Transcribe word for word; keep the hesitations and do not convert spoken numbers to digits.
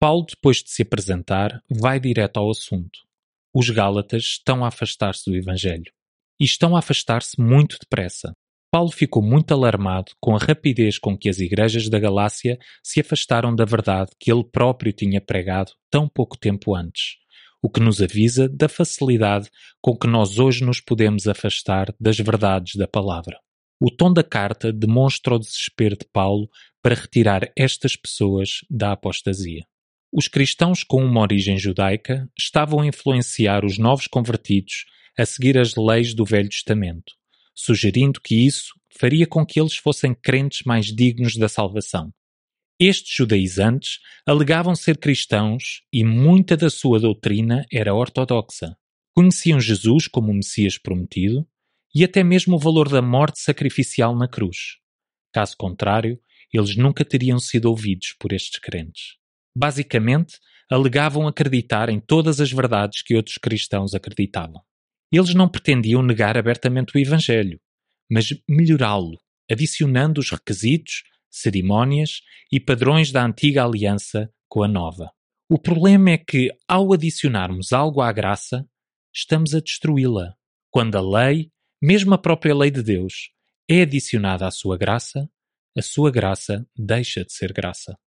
Paulo, depois de se apresentar, vai direto ao assunto. Os Gálatas estão a afastar-se do Evangelho. E estão a afastar-se muito depressa. Paulo ficou muito alarmado com a rapidez com que as igrejas da Galácia se afastaram da verdade que ele próprio tinha pregado tão pouco tempo antes, o que nos avisa da facilidade com que nós hoje nos podemos afastar das verdades da palavra. O tom da carta demonstra o desespero de Paulo para retirar estas pessoas da apostasia. Os cristãos com uma origem judaica estavam a influenciar os novos convertidos a seguir as leis do Velho Testamento, sugerindo que isso faria com que eles fossem crentes mais dignos da salvação. Estes judaizantes alegavam ser cristãos e muita da sua doutrina era ortodoxa. Conheciam Jesus como o Messias prometido e até mesmo o valor da morte sacrificial na cruz. Caso contrário, eles nunca teriam sido ouvidos por estes crentes. Basicamente, alegavam acreditar em todas as verdades que outros cristãos acreditavam. Eles não pretendiam negar abertamente o Evangelho, mas melhorá-lo, adicionando os requisitos, cerimónias e padrões da antiga aliança com a nova. O problema é que, ao adicionarmos algo à graça, estamos a destruí-la. Quando a lei, mesmo a própria lei de Deus, é adicionada à sua graça, a sua graça deixa de ser graça.